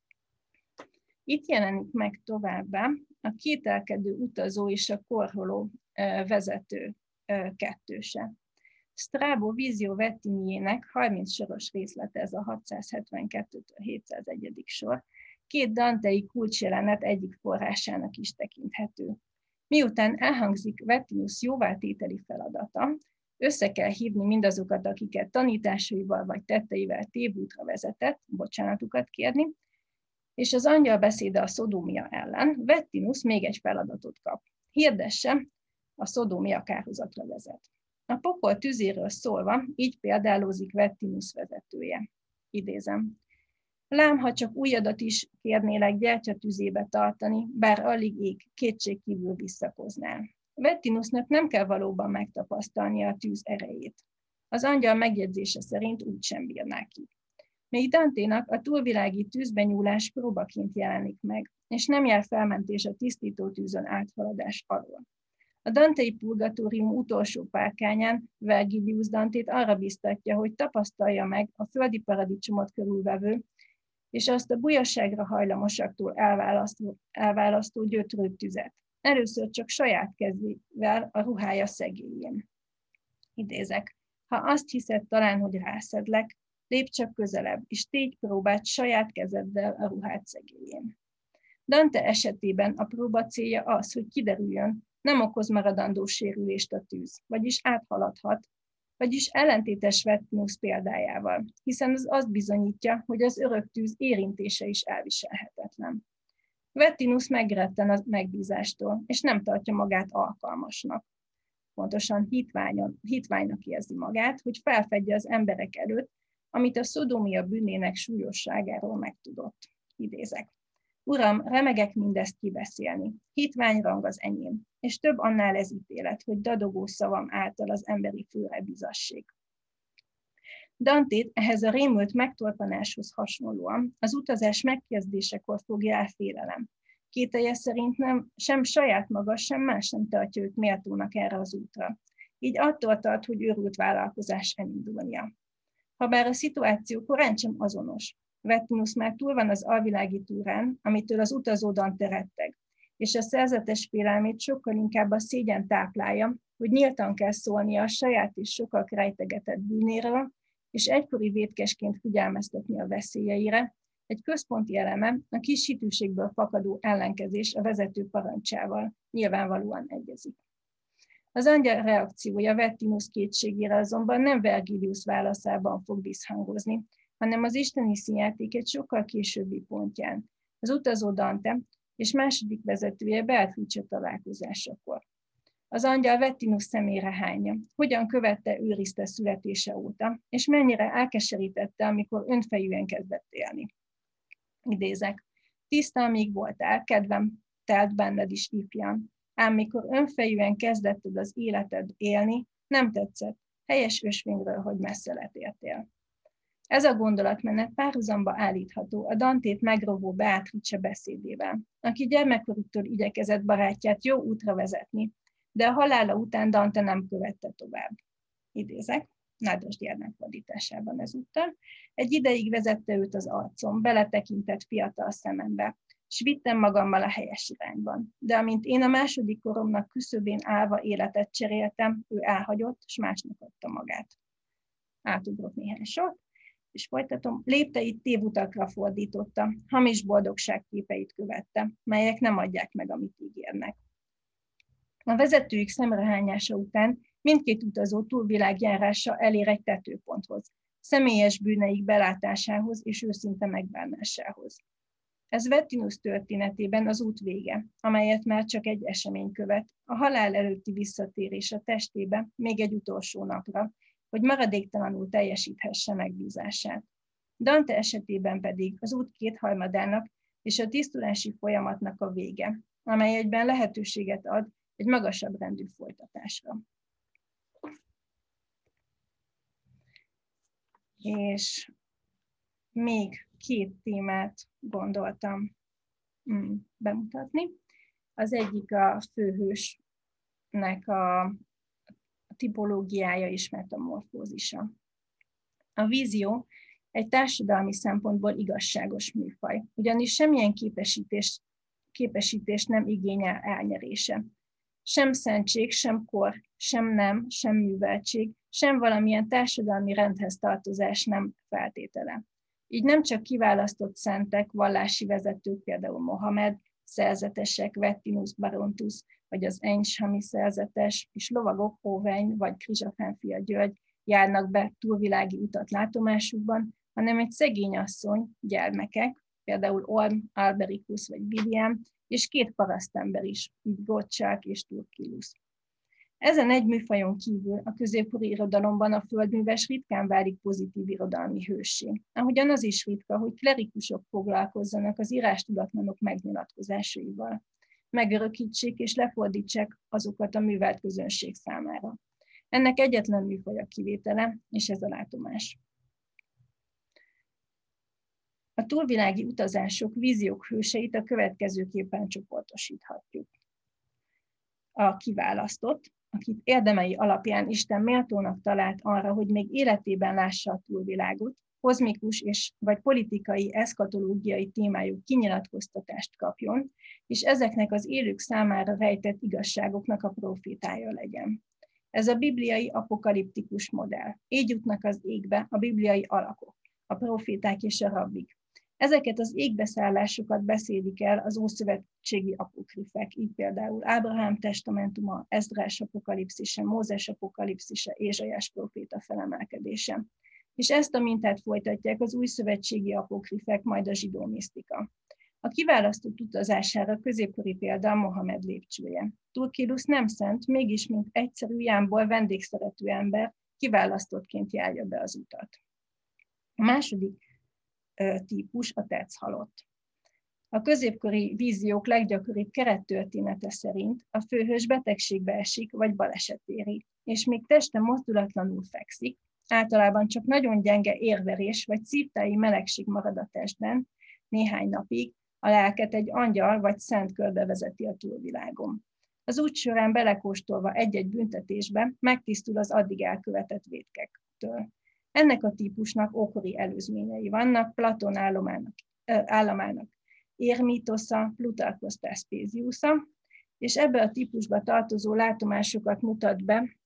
S2: Itt jelenik meg továbbá a kételkedő utazó és a korholó vezető kettőse. Strabo Visio Vettiniének harminc soros részlete, ez a hatszázhetvenkettőtől hétszázegy. sor, két dantei kulcsjelenet egyik forrásának is tekinthető. Miután elhangzik Vettinus jóvátételi feladata, össze kell hívni mindazokat, akiket tanításaival vagy tetteivel tévútra vezetett, bocsánatukat kérni, és az angyal beszéde a szodómia ellen, Vettinus még egy feladatot kap. Hirdesse, a szodómia kárhozatra vezet. A pokol tüzéről szólva, így példálózik Vettinus vezetője. Idézem. Lám, ha csak ujjadat is kérnélek gyertyatüzébe tartani, bár alig ég, kétségkívül visszakoznál. Vettinusnak nem kell valóban megtapasztalnia a tűz erejét. Az angyal megjegyzése szerint úgysem bírná ki. Még Danténak a túlvilági tűzbenyúlás próbaként jelenik meg, és nem jár felmentés a tisztító tűzön áthaladás alól. A dantei purgatórium utolsó párkányán Vergilius Dantét arra biztatja, hogy tapasztalja meg a földi paradicsomot körülvevő, és azt a bujaságra hajlamosaktól elválasztó, elválasztó gyötrő tüzet. Először csak saját kezével a ruhája szegélyén. Idézek. Ha azt hiszed talán, hogy rászedlek, lépj csak közelebb, és tégy próbát saját kezeddel a ruhád szegélyén. Dante esetében a próba célja az, hogy kiderüljön, nem okoz maradandó sérülést a tűz, vagyis áthaladhat, vagyis ellentétes Vettinus példájával, hiszen az azt bizonyítja, hogy az örök tűz érintése is elviselhetetlen. Vettinus megretten a megbízástól, és nem tartja magát alkalmasnak. Pontosan hitványon, hitványnak érzi magát, hogy felfedje az emberek előtt, amit a szodómia bűnének súlyosságáról megtudott. Idézek. Uram, remegek mindezt kibeszélni. Hitványrang az enyém, és több annál ez ítélet, hogy dadogó szavam által az emberi főre bizassék. Dantét ehhez a rémült megtorpanáshoz hasonlóan az utazás megkezdésekor fogja el félelem. Kételje szerint nem, sem saját maga, sem más nem tartja őt méltónak erre az útra. Így attól tart, hogy őrült vállalkozás elindulnia. Habár a szituáció korán sem azonos. Vettinus már túl van az alvilági túrán, amitől az utazó Dante retteg, és a szerzetes félelmét sokkal inkább a szégyen táplálja, hogy nyíltan kell szólnia a saját és sokak rejtegetett bűnéről, és egykori vétkesként figyelmeztetni a veszélyeire, egy központi eleme a kis hitűségből fakadó ellenkezés a vezető parancsával nyilvánvalóan egyezik. Az angyal reakciója Vettinus kétségére azonban nem Vergilius válaszában fog visszhangozni, hanem az isteni színjáték egy sokkal későbbi pontján, az utazó Dante és második vezetője Beatrice találkozásakor. Az angyal Vettinus szemére hányja, hogyan követte, őrizte születése óta, és mennyire elkeserítette, amikor önfejűen kezdett élni. Idézek. Tiszta, amíg voltál, kedvem telt benned is ifjan, ám mikor önfejűen kezdetted az életed élni, nem tetszett, helyes ösvényről, hogy messze letértél. Ez a gondolatmenet párhuzamba állítható a Dantét megrovó Beatrice beszédével, aki gyermekkoruktól igyekezett barátját jó útra vezetni, de a halála után Dante nem követte tovább. Idézek, Nádas gyermek fordításában ezúttal. Egy ideig vezette őt az arcom, beletekintett fiatal szemembe, s vittem magammal a helyes irányban. De amint én a második koromnak küszöbén állva életet cseréltem, ő elhagyott, s másnak adta magát. Átugrok néhány sort, és folytatom, lépteit tévutakra fordította, hamis boldogság képeit követte, melyek nem adják meg, amit ígérnek. A vezetőik szemrehányása után mindkét utazó túlvilágjárása elér egy tetőponthoz, személyes bűneik belátásához és őszinte megbánásához. Ez Vettinus történetében az út vége, amelyet már csak egy esemény követ, a halál előtti visszatérés a testébe még egy utolsó napra, hogy maradéktalanul teljesíthesse megbízását. Dante esetében pedig az út kétharmadának és a tisztulási folyamatnak a vége, amely egyben lehetőséget ad egy magasabb rendű folytatásra. És még két témát gondoltam mm, bemutatni. Az egyik a főhősnek a tipológiája és metamorfózisa. A vízió egy társadalmi szempontból igazságos műfaj, ugyanis semmilyen képesítés, képesítés nem igényel elnyerése. Sem szentség, sem kor, sem nem, sem műveltség, sem valamilyen társadalmi rendhez tartozás nem feltétele. Így nem csak kiválasztott szentek, vallási vezetők, például Mohamed, szerzetesek, Vettinus Barontus, vagy az Enyshami szerzetes, és lovagok, Óveiny, vagy Krizsafán fia György járnak be túlvilági utat látomásukban, hanem egy szegény asszony, gyermekek, például Orm, Alberikus vagy William, és két parasztember is, így Gottschalk és Turkilus. Ezen egy műfajon kívül a középkori irodalomban a földműves ritkán válik pozitív irodalmi hőssé. Ahogyan az is ritka, hogy klerikusok foglalkozzanak az írástudatlanok megnyilatkozásaival. Megörökítsék és lefordítsák azokat a művelt közönség számára. Ennek egyetlen műfaj a kivétele, és ez a látomás. A túlvilági utazások, víziók hőseit a következőképpen csoportosíthatjuk. A kiválasztott, akit érdemei alapján Isten méltónak talált arra, hogy még életében lássa a túlvilágot, kozmikus és vagy politikai, eszkatológiai témájú kinyilatkoztatást kapjon, és ezeknek az élők számára rejtett igazságoknak a profétája legyen. Ez a bibliai apokaliptikus modell. Így jutnak az égbe a bibliai alakok, a proféták és a rabbik. Ezeket az égbeszállásokat beszélik el az ószövetségi apokrifek, így például Ábrahám testamentuma, Ezdrás apokalipszise, Mózes apokalipszise, Ézsaiás proféta felemelkedése. És ezt a mintát folytatják az újszövetségi apokrifek, majd a zsidó misztika. A kiválasztott utazására középkori példa a Mohamed lépcsője. Turkilus nem szent, mégis mint egyszerű, jámból vendégszerető ember kiválasztottként járja be az utat. A második típus a tetszhalott. A középkori víziók leggyakoribb kerettörténete szerint a főhős betegségbe esik, vagy baleset éri, és még teste mozdulatlanul fekszik, általában csak nagyon gyenge érverés vagy szívtáji melegség marad a testben, néhány napig a lelket egy angyal vagy szent körbe vezeti a túlvilágon. Az út során belekóstolva egy-egy büntetésbe megtisztul az addig elkövetett vétkektől. Ennek a típusnak ókori előzményei vannak, Platón államának, államának Érmitosza, Plutarkhosz Thespesiusa, és ebbe a típusba tartozó látomásokat mutat be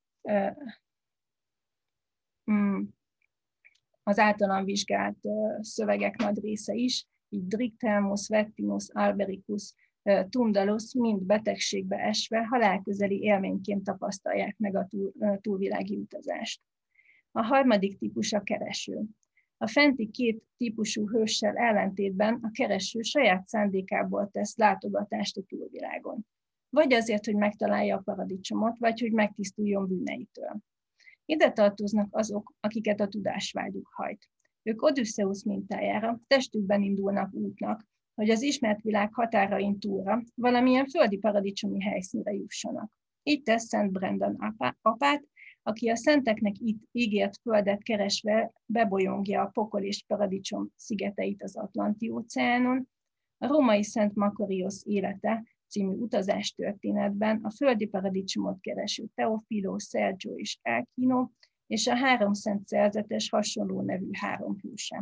S2: az általam vizsgált szövegek nagy része is, így Drictelmus, Vettinus, Albericus, Tundalus mind betegségbe esve halálközeli élményként tapasztalják meg a túl, túlvilági utazást. A harmadik típus a kereső. A fenti két típusú hőssel ellentétben a kereső saját szándékából tesz látogatást a túlvilágon. Vagy azért, hogy megtalálja a paradicsomot, vagy hogy megtisztuljon bűneitől. Ide tartoznak azok, akiket a tudásvágyuk hajt. Ők Odüsszeusz mintájára testükben indulnak útnak, hogy az ismert világ határain túlra valamilyen földi paradicsomi helyszínre jussanak. Így tesz Szent Brendan apát, aki a szenteknek itt ígért földet keresve bebolyongja a pokol és paradicsom szigeteit az Atlanti-óceánon. A római Szent Makarios élete című utástörténetben a földi paradicsomot kereső Teofilo, Sergio és Elkino, és a három szent szerzetes hasonló nevű három hőse.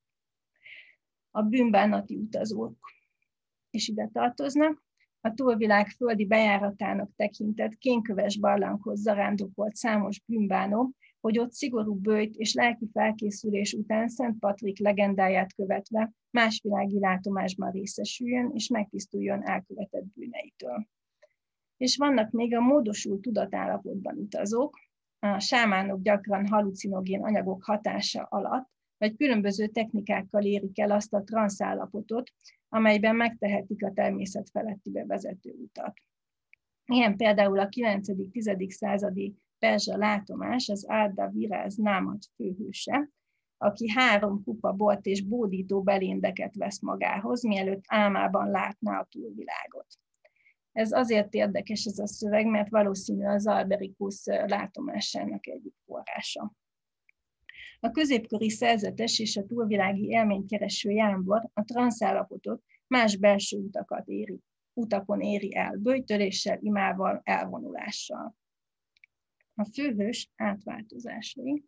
S2: A bűnbánati utazók is ide tartoznak. A túlvilág földi bejáratának tekintett kénköves barlanghoz zarándokolt számos bűnbánó, hogy ott szigorú böjt és lelki felkészülés után Szent Patrik legendáját követve más világi látomásban részesüljön és megtisztuljon elkövetett bűneitől. És vannak még a módosult tudatállapotban utazók, a sámánok gyakran halucinogén anyagok hatása alatt, vagy különböző technikákkal érik el azt a transzállapotot, amelyben megtehetik a természet felettibe vezető utat. Ilyen például a kilencedik-tizedik századi perzsa látomás, az Arda Viráz Námat főhőse, aki három kupa bort és bódító beléndeket vesz magához, mielőtt álmában látná a túlvilágot. Ez azért érdekes ez a szöveg, mert valószínű az Albericus látomásának egyik forrása. A középkori szerzetes és a túlvilági élménykereső jámbor a transzállapotot más belső utakat éri, utakon éri el, böjtöléssel, imával, elvonulással. A főhős átváltozásai.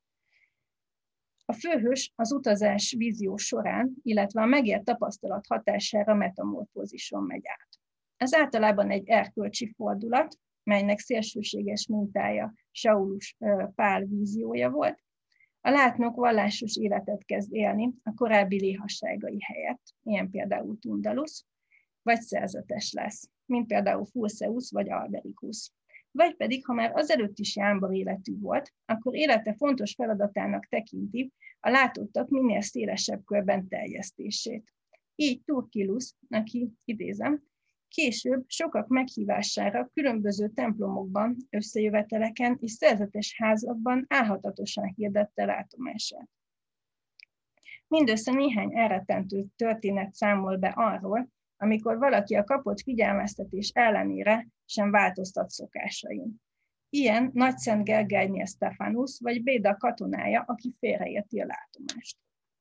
S2: A főhős az utazás vízió során, illetve a megélt tapasztalat hatására metamorfózison megy át. Ez általában egy erkölcsi fordulat, melynek szélsőséges mintája Saulus Pál víziója volt. A látnok vallásos életet kezd élni a korábbi léhasságai helyett, ilyen például Tundalus, vagy szerzetes lesz, mint például Furseus vagy Albericus. Vagy pedig, ha már azelőtt is jámbor életű volt, akkor élete fontos feladatának tekinti a látottak minél szélesebb körben terjesztését. Így Turkilus, aki, idézem, Később sokak meghívására különböző templomokban, összejöveteleken és szerzetes házakban álhatatosan hirdette látomását. Mindössze néhány elrettentő történet számol be arról, amikor valaki a kapott figyelmeztetés ellenére sem változtat szokásain. Ilyen Nagyszent Gergelynél Stephanus vagy Béda katonája, aki félreérti a látomást.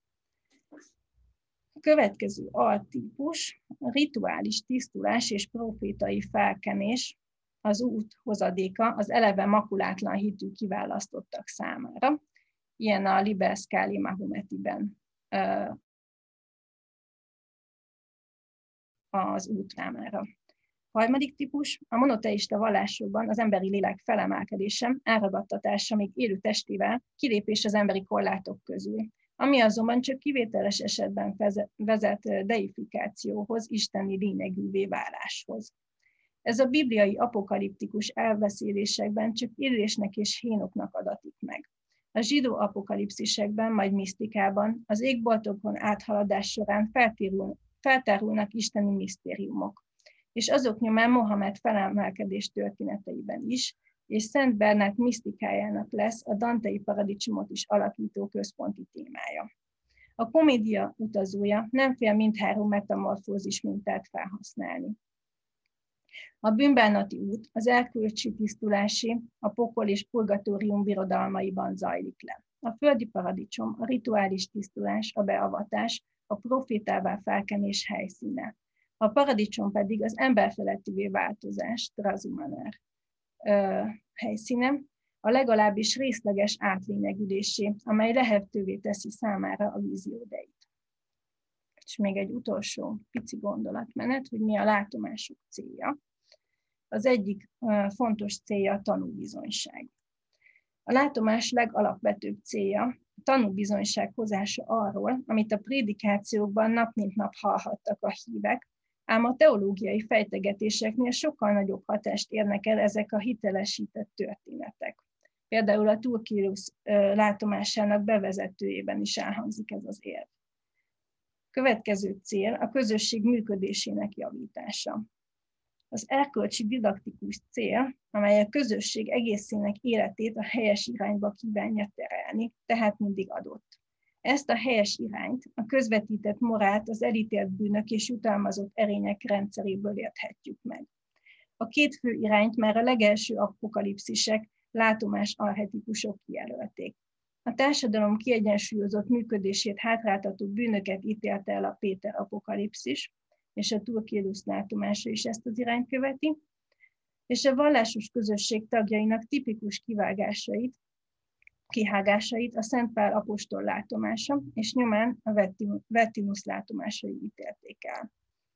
S2: A következő altípus a rituális tisztulás és profétai felkenés, az út hozadéka az eleve makulátlan hitű kiválasztottak számára. Ilyen a Liber Scali Mahometiben az út számára. A harmadik típus a monoteista vallásokban az emberi lélek felemelkedése, elragadtatása még élő testével, kilépés az emberi korlátok közül, ami azonban csak kivételes esetben vezet deifikációhoz, isteni lényegűvé váláshoz. Ez a bibliai apokaliptikus elbeszélésekben csak Illésnek és Hénoknak adatik meg. A zsidó apokalipszisekben, majd misztikában az égboltokon áthaladás során feltérül, feltárulnak isteni misztériumok, és azok nyomán Mohamed felemelkedés történeteiben is, és Szent Bernát misztikájának lesz a dantei paradicsomot is alakító központi témája. A komédia utazója nem fél mindhárom metamorfózis mintát felhasználni. A bűnbánati út az erkölcsi tisztulási, a pokol és purgatórium birodalmaiban zajlik le. A földi paradicsom, a rituális tisztulás, a beavatás, a profétává felkenés helyszíne. A paradicsom pedig az emberfelettivé változás, transhumaner helyszíne, a legalábbis részleges átlényegülésé, amely lehetővé teszi számára a víziódeit. És még egy utolsó pici gondolatmenet, hogy mi a látomások célja. Az egyik fontos célja a tanúbizonyság. A látomás legalapvetőbb célja a tanúbizonyság hozása arról, amit a prédikációkban nap mint nap hallhattak a hívek, ám a teológiai fejtegetéseknél sokkal nagyobb hatást érnek el ezek a hitelesített történetek. Például a Turkilius látomásának bevezetőjében is elhangzik ez az érv. Következő cél a közösség működésének javítása. Az erkölcsi didaktikus cél, amely a közösség egészének életét a helyes irányba kívánja terelni, tehát mindig adott. Ezt a helyes irányt, a közvetített morált az elítélt bűnök és jutalmazott erények rendszeréből érthetjük meg. A két fő irányt már a legelső apokalipszisek látomás archetipusok kijelölték. A társadalom kiegyensúlyozott működését hátráltató bűnöket ítélte el a Péter apokalipszis, és a Turkilius látomása is ezt az irányt követi, és a vallásos közösség tagjainak tipikus kivágásait, kihágásait a Szent Pál apostol látomása, és nyomán a Vettinus látomásai ítélték el.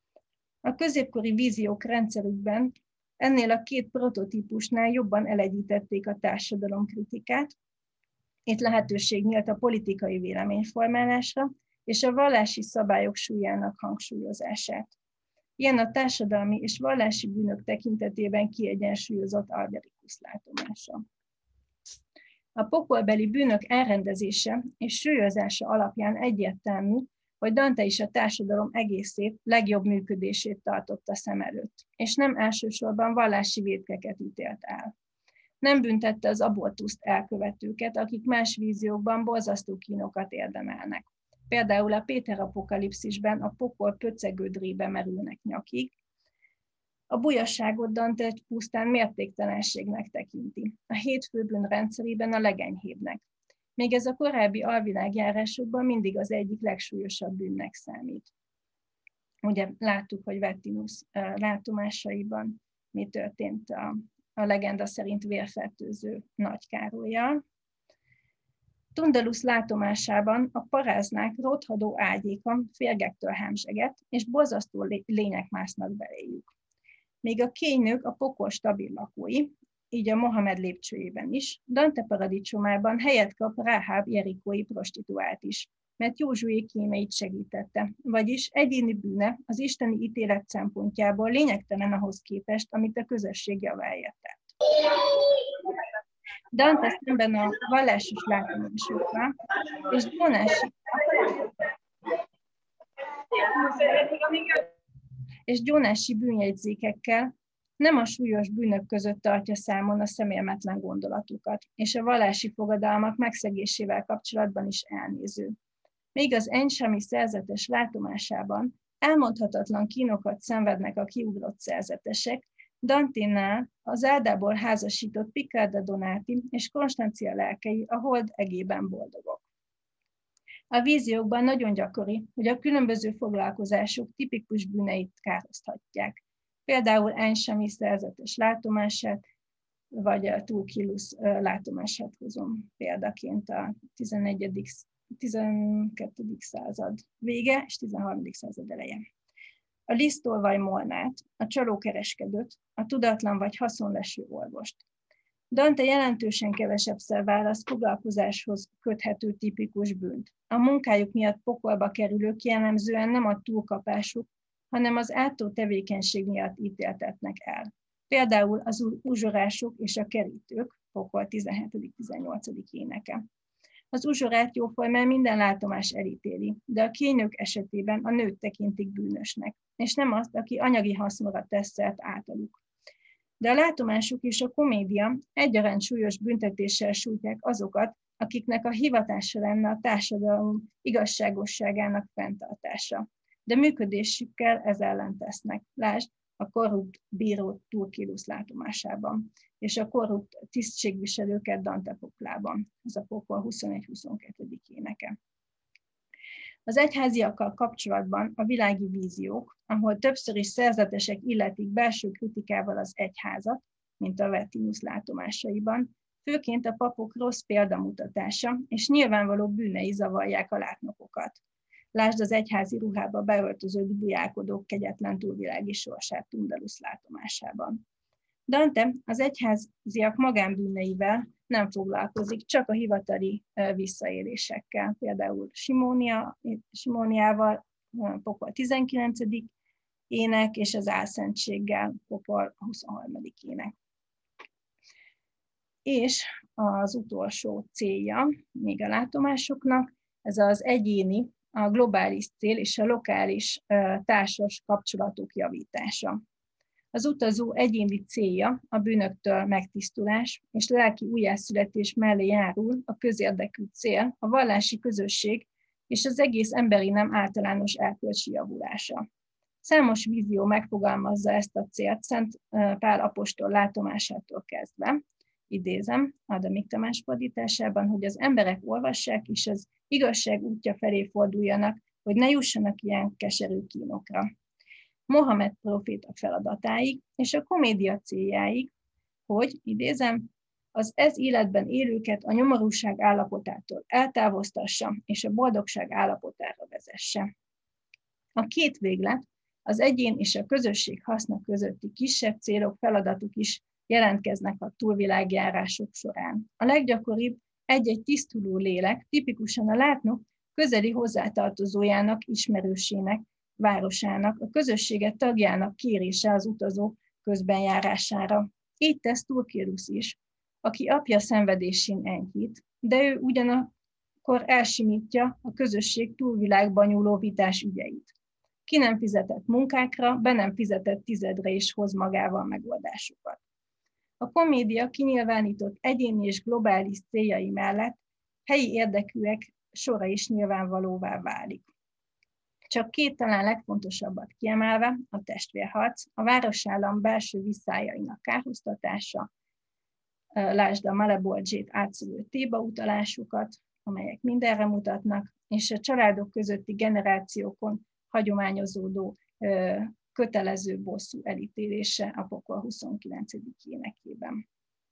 S2: A középkori víziók rendszerükben ennél a két prototípusnál jobban elegyítették a társadalomkritikát, itt lehetőség nyílt a politikai véleményformálásra és a vallási szabályok súlyának hangsúlyozását. Ilyen a társadalmi és vallási bűnök tekintetében kiegyensúlyozott Alberikus látomása. A pokolbeli bűnök elrendezése és súlyozása alapján egyértelmű, hogy Dante is a társadalom egészét, legjobb működését tartotta szem előtt, és nem elsősorban vallási vétkeket ítélt el. Nem büntette az abortuszt elkövetőket, akik más víziókban borzasztó kínokat érdemelnek. Például a Péter apokalipszisben a pokol pöcegödrébe merülnek nyakig. A bujasságot Dante pusztán mértéktelenségnek tekinti. A hét főbűn rendszerében a legenyhébbnek. Még ez a korábbi alvilágjárásokban mindig az egyik legsúlyosabb bűnnek számít. Ugye láttuk, hogy Vettinus látomásaiban mi történt a, a legenda szerint vérfertőző Nagy Károllyal. Tundalus látomásában a paráznák rothadó ágyékon férgektől hemzseget, és borzasztó lények másznak beléjük. Még a kénynők a pokol stabil lakói, így a Mohamed lépcsőjében is, Dante paradicsomában helyet kap Ráháb jerikói prostituált is, mert Józsué kémeit segítette, vagyis egyéni bűne az isteni ítélet szempontjából lényegtelen ahhoz képest, amit a közösség javáért tett. Dante szemben a vallásos látomásokkal, és Dónási és gyónási bűnjegyzékekkel nem a súlyos bűnök között tartja számon a szemérmetlen gondolatokat, és a vallási fogadalmak megszegésével kapcsolatban is elnéző. Még az enysemi szerzetes látomásában elmondhatatlan kínokat szenvednek a kiugrott szerzetesek, Danténál az Ádából házasított Picarda Donati és Konstancia lelkei a hold egében boldogok. A víziókban nagyon gyakori, hogy a különböző foglalkozások tipikus bűneit károztatják. Például enysemi szerzetes látomását, vagy a Tulkillus látomását hozom példaként a tizenegyedik tizenkettedik század vége és tizenharmadik század eleje. A lisztolvaj molnát, a csalókereskedőt, a tudatlan vagy haszonleső orvost. Dante jelentősen kevesebbszer választ foglalkozáshoz köthető tipikus bűnt. A munkájuk miatt pokolba kerülők jellemzően nem a túlkapásuk, hanem az átó tevékenység miatt ítéltetnek el. Például az uzsorások és a kerítők, pokol tizenhetedik-tizennyolcadik éneke. Az uzsorát jóformán minden látomás elítéli, de a kényők esetében a nőt tekintik bűnösnek, és nem azt, aki anyagi hasznra tesz szert általuk. De a látomásuk és a komédia egyaránt súlyos büntetéssel sújtják azokat, akiknek a hivatása lenne a társadalom igazságosságának fenntartása. De működésükkel ez ellen tesznek. Lásd a korrupt bíró Tulkillus látomásában, és a korrupt tisztségviselőket Dante poklában. Ez a pokol huszonegy-huszonkettő. éneke. Az egyháziakkal kapcsolatban a világi víziók, ahol többször is szerzetesek illetik belső kritikával az egyházat, mint a Vettinus látomásaiban, főként a papok rossz példamutatása és nyilvánvaló bűnei zavarják a látnokokat. Lásd az egyházi ruhába beöltözött bujálkodók kegyetlen túlvilági sorsát Tundalus látomásában. Dante az egyháziak magánbűneivel nem foglalkozik, csak a hivatali visszaélésekkel, például Simónia, Simóniával, pokol tizenkilencedik ének, és az álszentséggel, pokol huszonharmadik ének. És az utolsó célja még a látomásoknak, ez az egyéni, a globális cél és a lokális társas kapcsolatok javítása. Az utazó egyéni célja a bűnöktől megtisztulás és lelki újjászületés mellé járul a közérdekű cél, a vallási közösség és az egész emberi nem általános erkölcsi javulása. Számos vízió megfogalmazza ezt a célt Szent Pál apostol látomásától kezdve, idézem, Adamik Tamás fordításában, hogy az emberek olvassák és az igazság útja felé forduljanak, hogy ne jussanak ilyen keserű kínokra. Mohamed próféta feladatáig és a komédia céljáig, hogy, idézem, az ez életben élőket a nyomorúság állapotától eltávoztassa és a boldogság állapotára vezesse. A két véglet, az egyén és a közösség haszna közötti kisebb célok, feladatok is jelentkeznek a túlvilágjárások során. A leggyakoribb egy-egy tisztuló lélek, tipikusan a látnok közeli hozzátartozójának, ismerősének, városának, a közösséget tagjának kérése az utazó közbenjárására. Így tesz Tulkillus is, aki apja szenvedésén enyhít, de ő ugyanakkor elsimítja a közösség túlvilágban nyúló vitás ügyeit. Ki nem fizetett munkákra, be nem fizetett tizedre is hoz magával megoldásokat. A komédia kinyilvánított egyéni és globális céljai mellett helyi érdekűek sora is nyilvánvalóvá válik. Csak két talán legfontosabbat kiemelve, a testvérharc, a városállam belső visszájainak kárhoztatása, lásd a Malebolgét átszövő Théba utalásokat, amelyek mindenre mutatnak, és a családok közötti generációkon hagyományozódó kötelező bosszú elítélése a pokol huszonkilencedik énekében.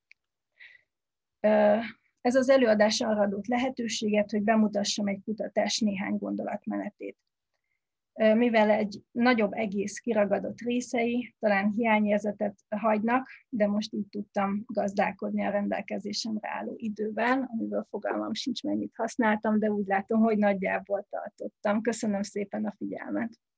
S2: Ez az előadás arra adott lehetőséget, hogy bemutassam egy kutatás néhány gondolatmenetét. Mivel egy nagyobb egész kiragadott részei talán hiányérzetet hagynak, de most így tudtam gazdálkodni a rendelkezésemre álló idővel, amiből fogalmam sincs, mennyit használtam, de úgy látom, hogy nagyjából tartottam. Köszönöm szépen a figyelmet!